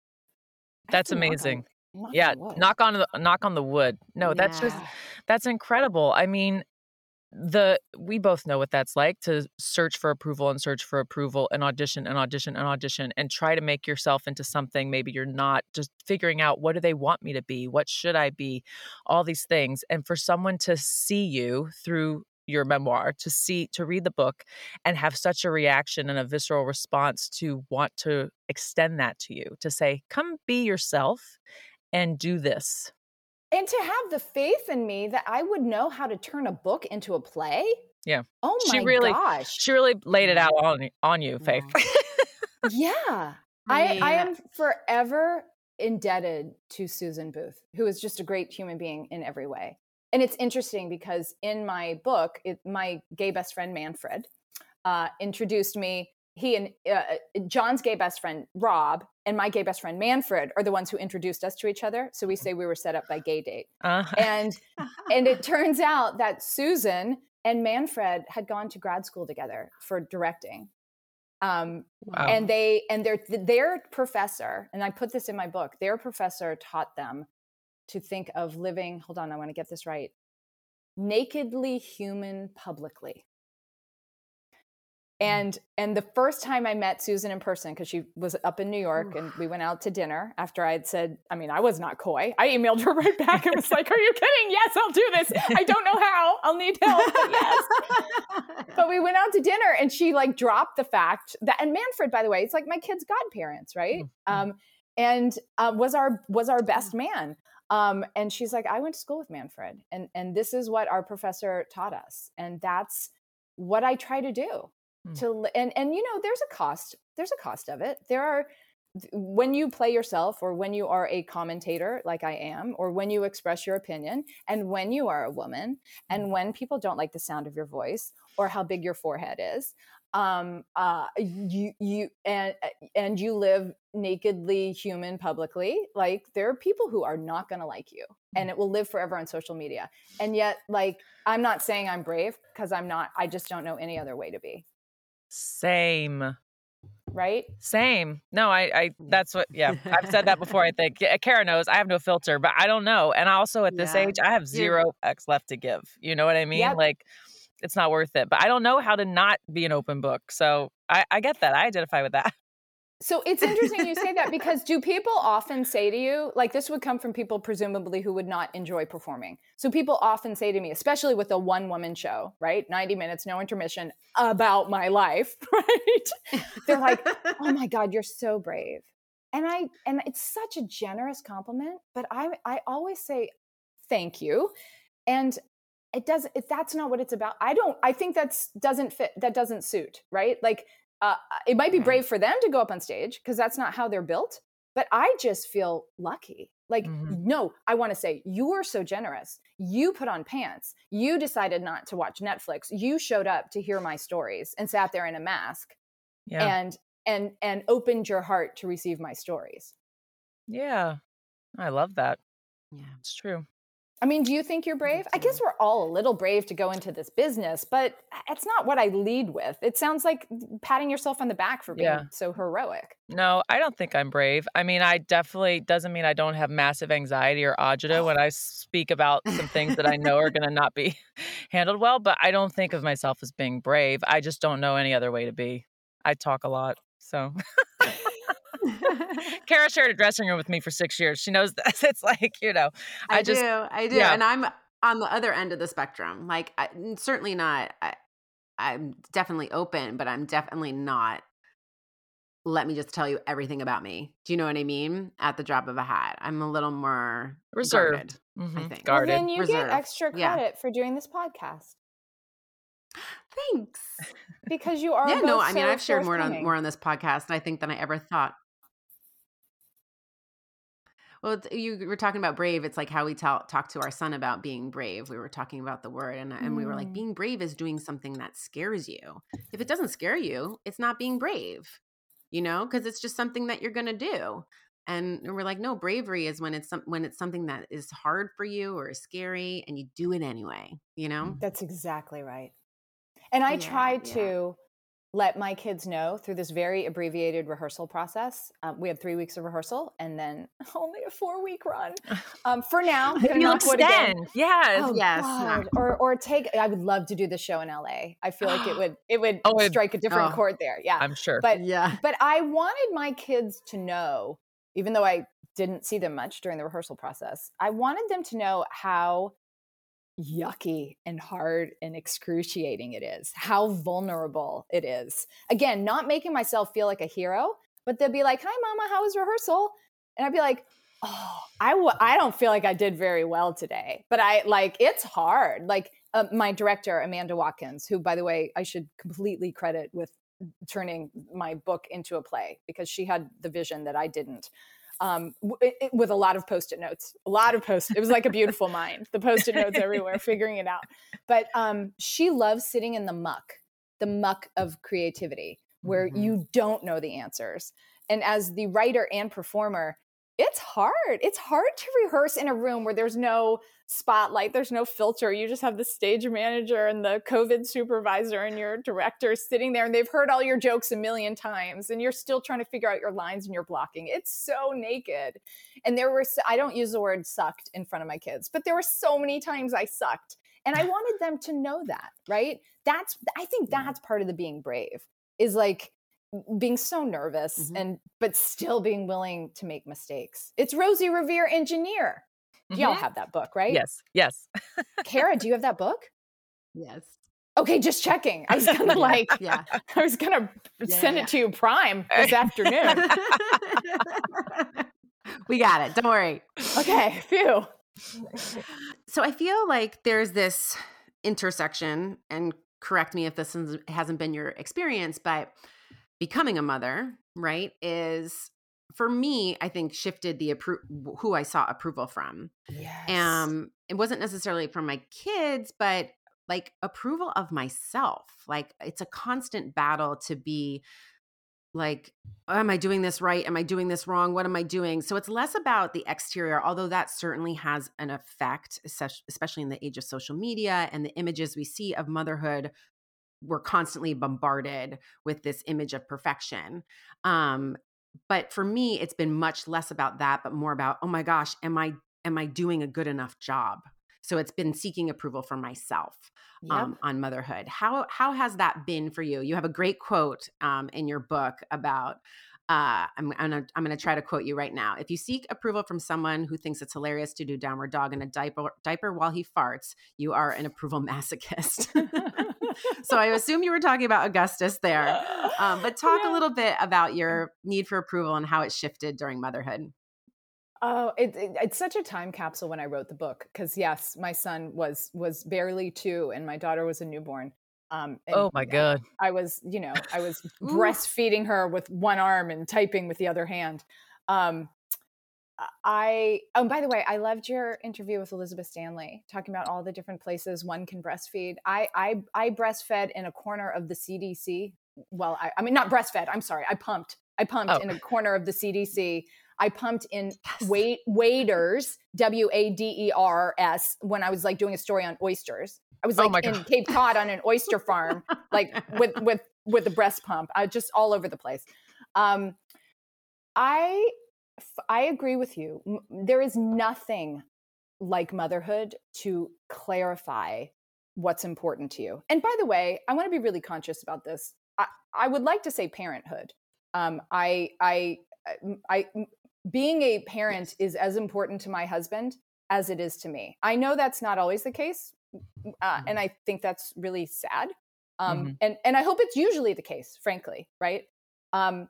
That's amazing. Knock on, knock yeah. On knock on the, knock on the wood. No, yeah. that's just, that's incredible. I mean, the we both know what that's like, to search for approval and search for approval and audition and audition and audition and try to make yourself into something maybe you're not, just figuring out, what do they want me to be? What should I be? All these things. And for someone to see you through your memoir, to see, to read the book and have such a reaction and a visceral response to want to extend that to you, to say, come be yourself and do this. And to have the faith in me that I would know how to turn a book into a play. Yeah. Oh my she really, gosh. She really laid it out on, on you, Faith. Yeah. I, I am forever indebted to Susan Booth, who is just a great human being in every way. And it's interesting because in my book, it, my gay best friend, Manfred, uh, introduced me. He and uh, John's gay best friend, Rob, and my gay best friend, Manfred, are the ones who introduced us to each other. So we say we were set up by Gay Date. Uh-huh. And and it turns out that Susan and Manfred had gone to grad school together for directing. Um, Wow. And they and their their professor, and I put this in my book, their professor taught them to think of living, hold on, I want to get this right, nakedly human publicly. And and the first time I met Susan in person, because she was up in New York and we went out to dinner after I had said, I mean, I was not coy. I emailed her right back and was like, are you kidding? Yes, I'll do this. I don't know how. I'll need help, but yes. But we went out to dinner and she like dropped the fact that, and Manfred, by the way, it's like my kids' godparents, right? Mm-hmm. Um, and uh, was our was our best man. Um, and she's like, I went to school with Manfred, and and this is what our professor taught us, and that's what I try to do. To and and you know, there's a cost. There's a cost of it. There are, when you play yourself, or when you are a commentator like I am, or when you express your opinion, and when you are a woman, and when people don't like the sound of your voice or how big your forehead is, um, uh, you you and and you live nakedly human publicly. Like, there are people who are not going to like you, and it will live forever on social media. And yet, like, I'm not saying I'm brave, because I'm not. I just don't know any other way to be. Same. Right? Same. No, I, I, that's what, yeah, I've said that before. I think Kara knows I have no filter, but I don't know. And also at this Yeah. age, I have zero X left to give. You know what I mean? Yep. Like, it's not worth it, but I don't know how to not be an open book. So I, I get that. I identify with that. So it's interesting you say that, because do people often say to you, like, this would come from people presumably who would not enjoy performing. So people often say to me, especially with a one woman show, right? ninety minutes, no intermission, about my life, right? They're like, oh my God, you're so brave. And I, and it's such a generous compliment, but I, I always say, thank you. And it doesn't, if that's not what it's about, I don't, I think that's doesn't fit, that doesn't suit, right? Like, Uh, it might be brave for them to go up on stage, because that's not how they're built. But I just feel lucky. Like, mm-hmm. no, I want to say, you were so generous. You put on pants. You decided not to watch Netflix. You showed up to hear my stories and sat there in a mask, yeah. and and and opened your heart to receive my stories. Yeah, I love that. Yeah, it's true. I mean, do you think you're brave? I guess we're all a little brave to go into this business, but it's not what I lead with. It sounds like patting yourself on the back for being yeah. so heroic. No, I don't think I'm brave. I mean, I definitely, doesn't mean I don't have massive anxiety or agita when I speak about some things that I know are going to not be handled well, but I don't think of myself as being brave. I just don't know any other way to be. I talk a lot, so... Kara shared a dressing room with me for six years. She knows this. It's like, you know, I, I just, do, I do. Yeah. And I'm on the other end of the spectrum. Like, I, certainly not, I, I'm definitely open, but I'm definitely not, let me just tell you everything about me. Do you know what I mean? At the drop of a hat. I'm a little more reserved, guarded, mm-hmm. I think. Guarded. Well, then you Reserved. get extra credit yeah. for doing this podcast. Thanks. Because you are yeah, both no, I mean, so I've shared more on more on this podcast, I think, than I ever thought. Well, it's, you were talking about brave. It's like how we talk, talk to our son about being brave. We were talking about the word, and, and mm. we were like, being brave is doing something that scares you. If it doesn't scare you, it's not being brave, you know, because it's just something that you're going to do. And we're like, no, bravery is when it's some, when it's something that is hard for you or is scary, and you do it anyway, you know? That's exactly right. And I yeah, try to yeah. let my kids know through this very abbreviated rehearsal process. Um, we had three weeks of rehearsal and then only a four week run. Um, for now, you extend, yes, oh, yes, God. or or take. I would love to do the show in L A. I feel like it would it would oh, strike a different oh, chord there. Yeah, I'm sure. But yeah, but I wanted my kids to know, even though I didn't see them much during the rehearsal process, I wanted them to know how yucky and hard and excruciating it is, how vulnerable it is. Again, not making myself feel like a hero, but they'll be like, hi, Mama, how was rehearsal? And I'd be like, oh, I, w- I don't feel like I did very well today, but I like, it's hard. Like uh, my director, Amanda Watkins, who, by the way, I should completely credit with turning my book into a play, because she had the vision that I didn't. Um, it, it, with a lot of Post-it notes, a lot of Post. It was like a beautiful mind, the Post-it notes everywhere, figuring it out. But um, she loves sitting in the muck, the muck of creativity, where mm-hmm. you don't know the answers. And as the writer and performer, It's hard. It's hard to rehearse in a room where there's no spotlight, there's no filter. You just have the stage manager and the COVID supervisor and your director sitting there, and they've heard all your jokes a million times, and you're still trying to figure out your lines and your blocking. It's so naked. And there were, I don't use the word sucked in front of my kids, but there were so many times I sucked. And I wanted them to know that, right? That's, I think that's part of the being brave, is like being so nervous mm-hmm. and, but still being willing to make mistakes. It's Rosie Revere Engineer. Mm-hmm. Y'all have that book, right? Yes. Yes. Kara, do you have that book? Yes. Okay. Just checking. I was going to like, yeah, I was going to yeah, send yeah. it to you Prime this afternoon. We got it. Don't worry. Okay. Phew. So I feel like there's this intersection, and correct me if this hasn't been your experience, but becoming a mother, right, is for me, I think shifted the appro- who I saw approval from. Yes. Um, it wasn't necessarily from my kids, but like approval of myself. Like it's a constant battle to be like, am I doing this right? Am I doing this wrong? What am I doing? So it's less about the exterior, although that certainly has an effect, especially in the age of social media and the images we see of motherhood. We're constantly bombarded with this image of perfection. Um, but for me, it's been much less about that, but more about, oh my gosh, am I, am I doing a good enough job? So it's been seeking approval for myself yep. um, on motherhood. How how has that been for you? You have a great quote um, in your book about, uh, I'm, I'm gonna, I'm gonna try to quote you right now. If you seek approval from someone who thinks it's hilarious to do downward dog in a diaper, diaper while he farts, you are an approval masochist. So I assume you were talking about Augustus there. Um, but talk yeah. a little bit about your need for approval and how it shifted during motherhood. Oh, it, it, it's such a time capsule when I wrote the book, because yes, my son was was barely two and my daughter was a newborn. Um, and oh my God. I, I was, you know, I was breastfeeding her with one arm and typing with the other hand. Um, I, oh, by the way, I loved your interview with Elizabeth Stanley, talking about all the different places one can breastfeed. I, I, I breastfed in a corner of the C D C. Well, I, I mean, not breastfed. I'm sorry. I pumped. I pumped oh. in a corner of the C D C. I pumped in yes. wait, waders, W A D E R S, when I was like doing a story on oysters. I was like oh in Cape Cod on an oyster farm, like with, with, with the breast pump, I just all over the place. Um, I, I agree with you. There is nothing like motherhood to clarify what's important to you. And by the way, I want to be really conscious about this. I, I would like to say parenthood. Um, I, I, I, being a parent is as important to my husband as it is to me. I know that's not always the case. Uh, and I think that's really sad. Um, mm-hmm. and, and I hope it's usually the case, frankly, right? Um,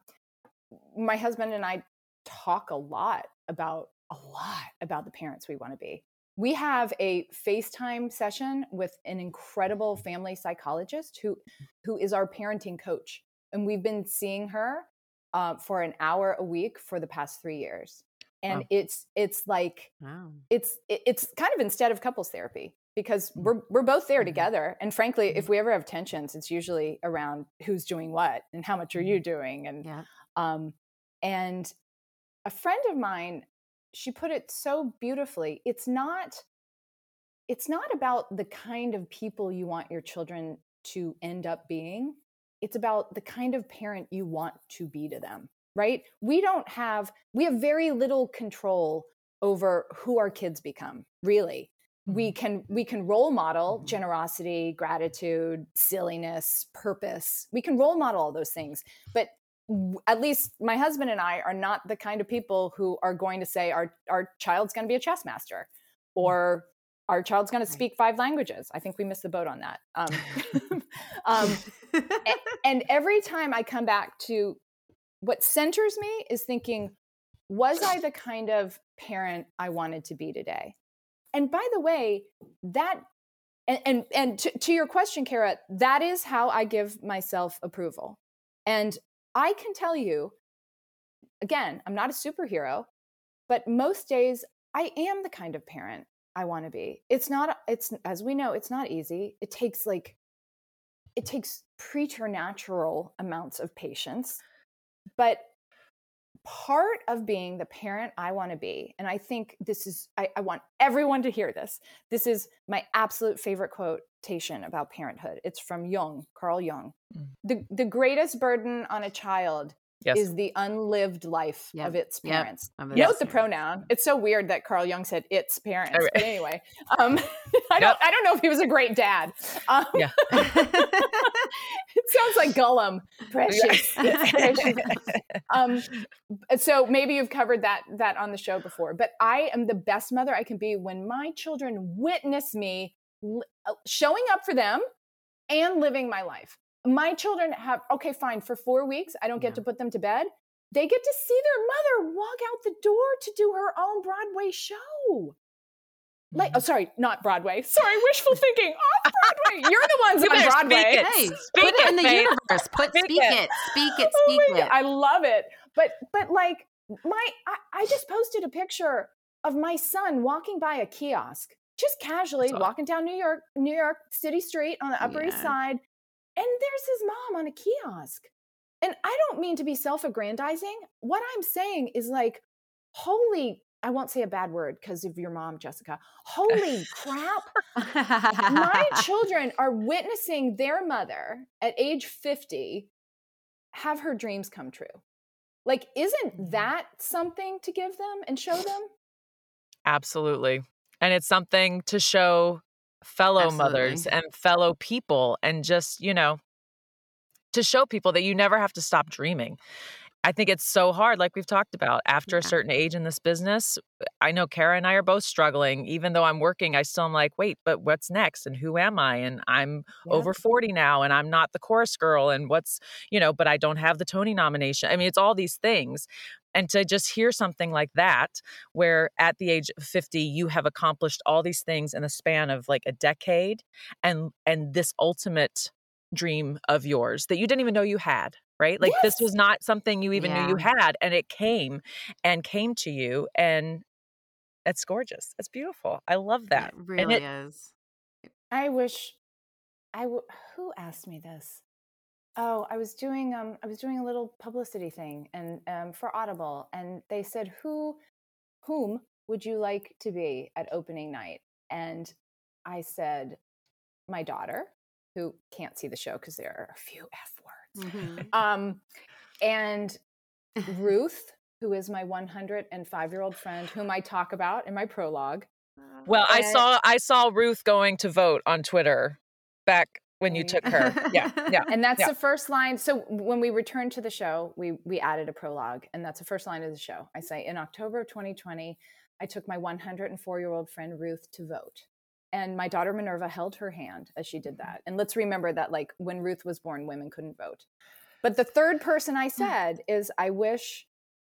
my husband and I talk a lot about, a lot about the parents we want to be. We have a FaceTime session with an incredible family psychologist who, who is our parenting coach. And we've been seeing her uh, for an hour a week for the past three years. And wow. it's, it's like, wow. it's, it's kind of instead of couples therapy, because we're, we're both there together. And frankly, if we ever have tensions, it's usually around who's doing what and how much are you doing? And, yeah. um, and a friend of mine, she put it so beautifully. It's not, it's not about the kind of people you want your children to end up being. It's about the kind of parent you want to be to them, right? We don't have, we have very little control over who our kids become, really. Mm-hmm. We can, we can role model mm-hmm. generosity, gratitude, silliness, purpose. We can role model all those things, but at least my husband and I are not the kind of people who are going to say our, our child's going to be a chess master or our child's going to speak five languages. I think we missed the boat on that. Um, um, and, and every time I come back to what centers me is thinking, was I the kind of parent I wanted to be today? And by the way, that, and, and, and to, to your question, Kara, that is how I give myself approval. And I can tell you, again, I'm not a superhero, but most days I am the kind of parent I want to be. It's not, it's, as we know, it's not easy. It takes like, it takes preternatural amounts of patience, but, part of being the parent I want to be, and I think this is, I, I want everyone to hear this. This is my absolute favorite quotation about parenthood. It's from Jung, Carl Jung. Mm. The, the greatest burden on a child yes. is the unlived life yep. of its parents. Yep. Note yes. the pronoun. It's so weird that Carl Jung said its parents. Right. But anyway, um, I don't. Yep. I don't know if he was a great dad. Um, yeah. It sounds like Gollum. Precious. precious. Um, so maybe you've covered that that on the show before. But I am the best mother I can be when my children witness me showing up for them and living my life. My children have, okay, fine, for four weeks, I don't get yeah. to put them to bed. They get to see their mother walk out the door to do her own Broadway show. Like, mm-hmm. oh, sorry, not Broadway. Sorry, wishful thinking. Off Broadway. You're the ones on Broadway. Speak it. Hey, speak put it, it in the babe. universe. Put speak, speak it. it. Speak it. Speak oh it. God, I love it. But, but like, my, I, I just posted a picture of my son walking by a kiosk, just casually That's walking awesome. down New York, New York City Street on the Upper yeah. East Side. And there's his mom on a kiosk. And I don't mean to be self-aggrandizing. What I'm saying is like, holy, I won't say a bad word because of your mom, Jessica. Holy crap. My children are witnessing their mother at age fifty have her dreams come true. Like, isn't that something to give them and show them? Absolutely. And it's something to show fellow Absolutely. mothers and fellow people, and just, you know, to show people that you never have to stop dreaming. I think it's so hard, like we've talked about, after yeah. a certain age in this business. I know Kara and I are both struggling. Even though I'm working, I still am like, wait, but what's next? And who am I? And I'm yeah. over forty now, and I'm not the chorus girl. And what's, you know, but I don't have the Tony nomination. I mean, it's all these things. And to just hear something like that, where at the age of fifty, you have accomplished all these things in the span of like a decade, and and this ultimate dream of yours that you didn't even know you had, right? Like yes. this was not something you even yeah. knew you had, and it came and came to you, and it's gorgeous. It's beautiful. I love that. It really it, is. I wish I w- who asked me this? Oh, I was doing um I was doing a little publicity thing and um for Audible, and they said, Who whom would you like to be at opening night? And I said, my daughter, who can't see the show because there are a few F words. Mm-hmm. Um and Ruth, who is my one hundred five year old friend whom I talk about in my prologue. Well, and- I saw I saw Ruth going to vote on Twitter back when you took her. Yeah. Yeah. And that's yeah. the first line. So when we returned to the show, we we added a prologue, and that's the first line of the show. I say, in October of twenty twenty, I took my one hundred four year old friend Ruth to vote. And my daughter Minerva held her hand as she did that. And let's remember that, like, when Ruth was born, women couldn't vote. But the third person I said is, I wish,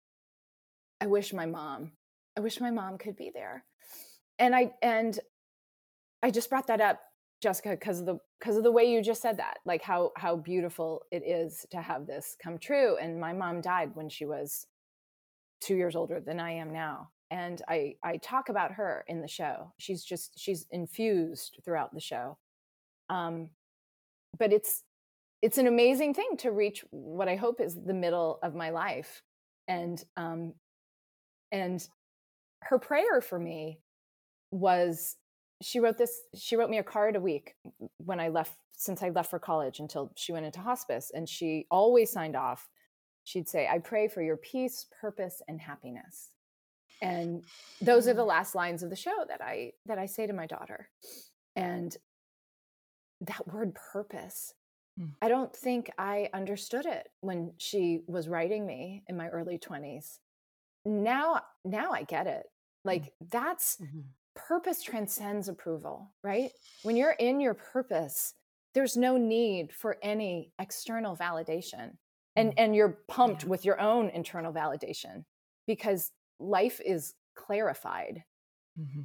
I wish my mom, I wish my mom could be there. And I, and I just brought that up, Jessica, because of the, because of the way you just said that, like how, how beautiful it is to have this come true. And my mom died when she was two years older than I am now. And I, I talk about her in the show. She's just, she's infused throughout the show. Um, but it's, it's an amazing thing to reach what I hope is the middle of my life. And, um, and her prayer for me was, she wrote this, she wrote me a card a week when I left, since I left for college until she went into hospice. And she always signed off. She'd say, I pray for your peace, purpose, and happiness. And those are the last lines of the show that I that I say to my daughter. And that word purpose, mm. I don't think I understood it when she was writing me in my early twenties. Now, now I get it. Like mm. that's mm-hmm. purpose transcends approval, right? When you're in your purpose, there's no need for any external validation. And, mm. and you're pumped yeah. with your own internal validation, because life is clarified. Mm-hmm.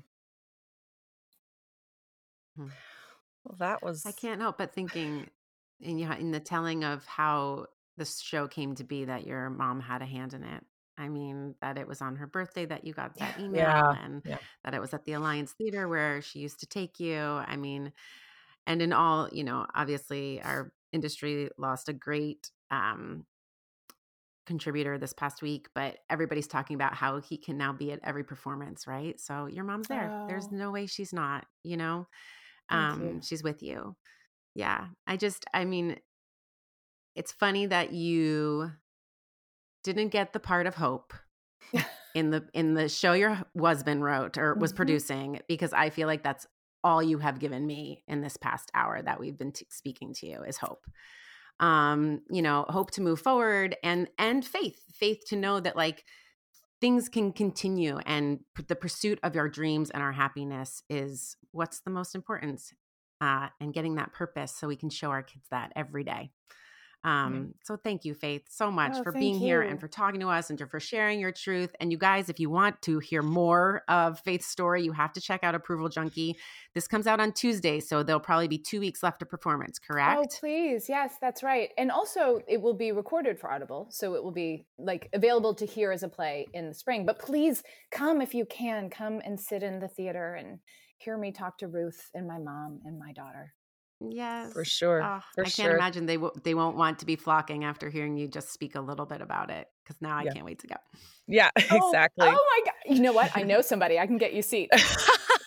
Well, that was... I can't help but thinking in, in the telling of how this show came to be, that your mom had a hand in it. I mean, that it was on her birthday that you got that email, yeah. and yeah. that it was at the Alliance Theater where she used to take you. I mean, and in all, you know, obviously our industry lost a great um, contributor this past week, but everybody's talking about how he can now be at every performance, right? So your mom's there. Oh. There's no way she's not, you know, um, you. she's with you. Yeah. I just, I mean, it's funny that you didn't get the part of Hope in the, in the show your husband wrote or was mm-hmm. producing, because I feel like that's all you have given me in this past hour that we've been t- speaking to you is hope. Um, you know, hope to move forward and, and faith, faith to know that like things can continue and p- the pursuit of our dreams and our happiness is what's the most important, uh, and getting that purpose so we can show our kids that every day. Um, mm-hmm. So thank you, Faith, so much oh, for being you. here and for talking to us and for sharing your truth. And you guys, if you want to hear more of Faith's story, you have to check out Approval Junkie. This comes out on Tuesday, so there'll probably be two weeks left of performance, correct? Oh, please. Yes, that's right. And also it will be recorded for Audible. So it will be like available to hear as a play in the spring, but please come if you can, come and sit in the theater and hear me talk to Ruth and my mom and my daughter. Yes, for sure. Oh, for I can't sure. imagine they w- they won't want to be flocking after hearing you just speak a little bit about it. Because now I yeah. can't wait to go. Yeah, oh, exactly. Oh my God! You know what? I know somebody. I can get you seats.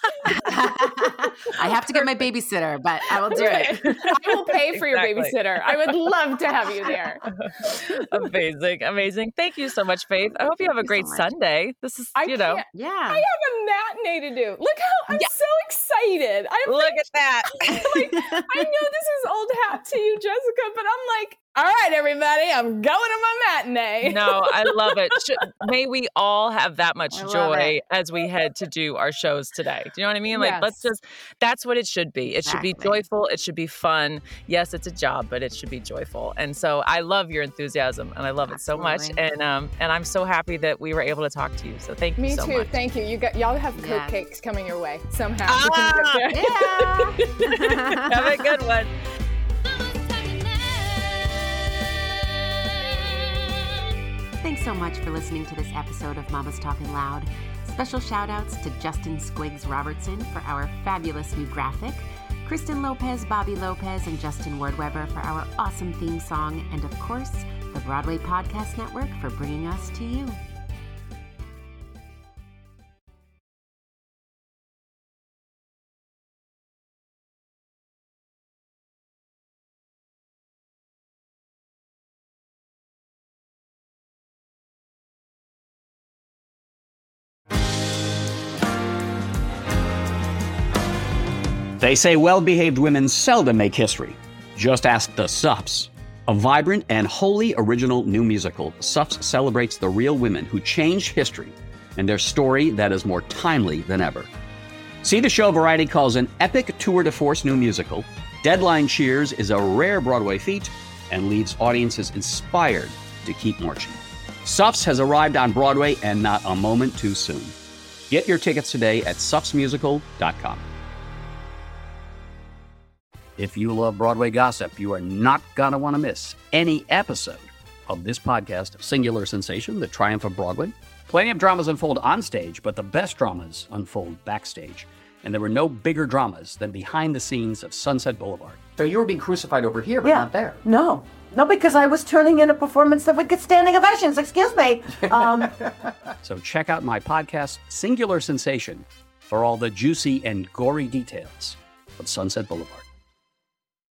I have to get my babysitter, but I will do it. I will pay for exactly. your babysitter. I would love to have you there. Amazing, amazing. Thank you so much, Faith. I hope you have a great so Sunday. This is, I you know, yeah. I have a matinee to do. Look how I'm yeah. so excited. I'm Look like, at that. like, I know this is old hat to you, Jessica, but I'm like, all right, everybody, I'm going to my matinee. No, I love it. May we all have that much joy as we head to do our shows today. Do you know what I mean? Like, yes. let's just, that's what it should be. It exactly. should be joyful. It should be fun. Yes, it's a job, but it should be joyful. And so I love your enthusiasm and I love Absolutely. it so much. And um, and I'm so happy that we were able to talk to you. So thank Me you so too. much. Thank you. You got, y'all have yes. cupcakes coming your way somehow. Ah, yeah. Have a good one. Thanks so much for listening to this episode of Mama's Talking Loud. Special shout outs to Justin Squiggs Robertson for our fabulous new graphic, Kristen Lopez, Bobby Lopez, and Justin Wardweber for our awesome theme song, and of course, the Broadway Podcast Network for bringing us to you. They say well-behaved women seldom make history. Just ask the Sups. A vibrant and wholly original new musical, Sups celebrates the real women who changed history and their story that is more timely than ever. See the show Variety calls an epic tour de force new musical. Deadline cheers is a rare Broadway feat and leaves audiences inspired to keep marching. Sups has arrived on Broadway and not a moment too soon. Get your tickets today at sups musical dot com. If you love Broadway gossip, you are not going to want to miss any episode of this podcast, Singular Sensation, The Triumph of Broadway. Plenty of dramas unfold on stage, but the best dramas unfold backstage. And there were no bigger dramas than behind the scenes of Sunset Boulevard. So you were being crucified over here, but yeah. not there. No. No, because I was turning in a performance that would get standing ovations. Excuse me. Um... so check out my podcast, Singular Sensation, for all the juicy and gory details of Sunset Boulevard.